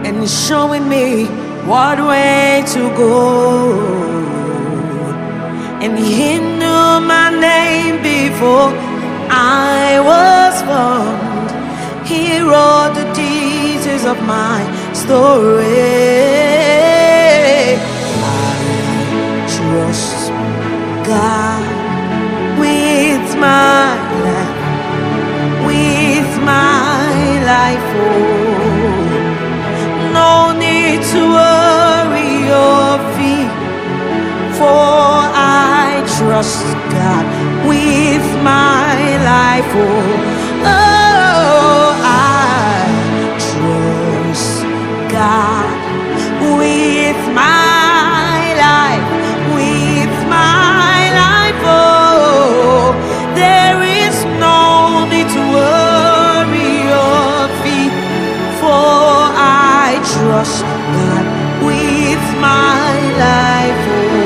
and He's showing me what way to go. And He knew my name before I was formed. He wrote the details of my story. I trust God with my life, with my life. Oh, no need to worry or fear, for I trust God with my life. Oh, I trust God with my life, with my life. Oh, there is no need to worry or fear, for I trust God with my life.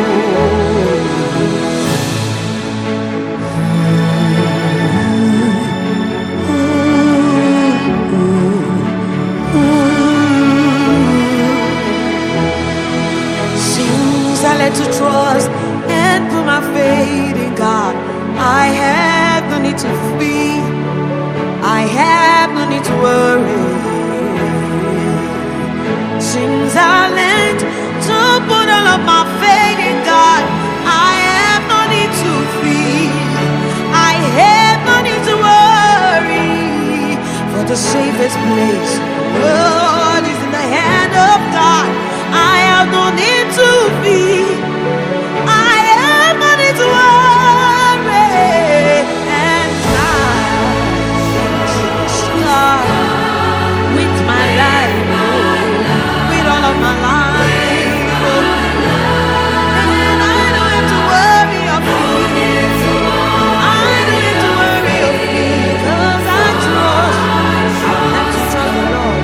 Since I learned to trust and put my faith in God, I have no need to fear, I have no need to worry. Since I learned to put all of my faith in God, I have no need to fear, I have no need to worry. For the safest place, Lord, is in the hand of God. I have no need to fear, I have no need to worry. And I trust God with my life, with all of my life. And I don't have to worry or fear, I don't have to worry or fear, 'cause I have to trust the Lord.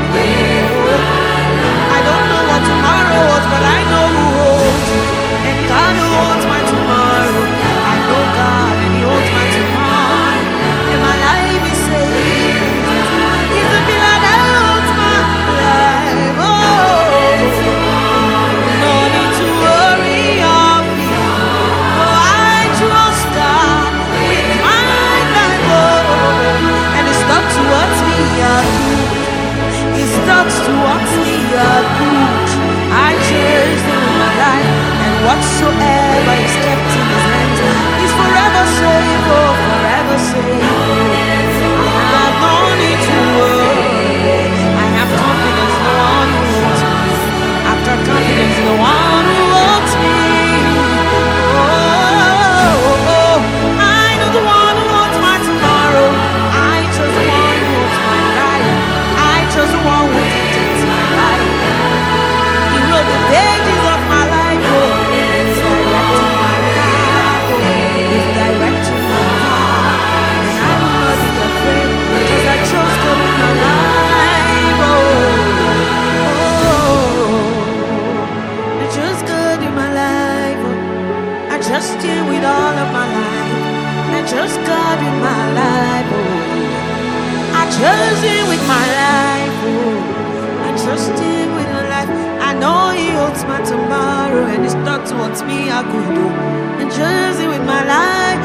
I don't know what tomorrow holds, but I know who holds, and God who holds my tomorrow. I know God, and He holds my tomorrow, and my life is safe. He's the pillar that holds my life. Oh, no need to worry or fear, for I trust God with my life. Oh, and His thoughts towards me are good. His thoughts towards me are good. I cherish Him in my life, and whatsoever is kept in His hands is forever safe. Oh, forever safe. I have no need to worry. I have confidence in the one who holds me. I've got confidence in the one who holds me. Oh, I know the one who holds my tomorrow. I trust the one who holds my life. I trust the one who protects my life. He wrote the pages of my life. Oh, He's directing my life. Oh, He's directing my heart. And I will not be afraid, because I trust God with my life. Oh, I trust God in my life. Oh, I trust Him with all of my life. I trust God with my life. Oh, I trust Him with my life. Oh, I trust Him with my life. I know He holds my tomorrow, and His thoughts towards me are good. Oh, I trust Him with my life.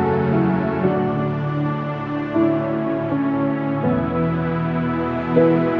Oh.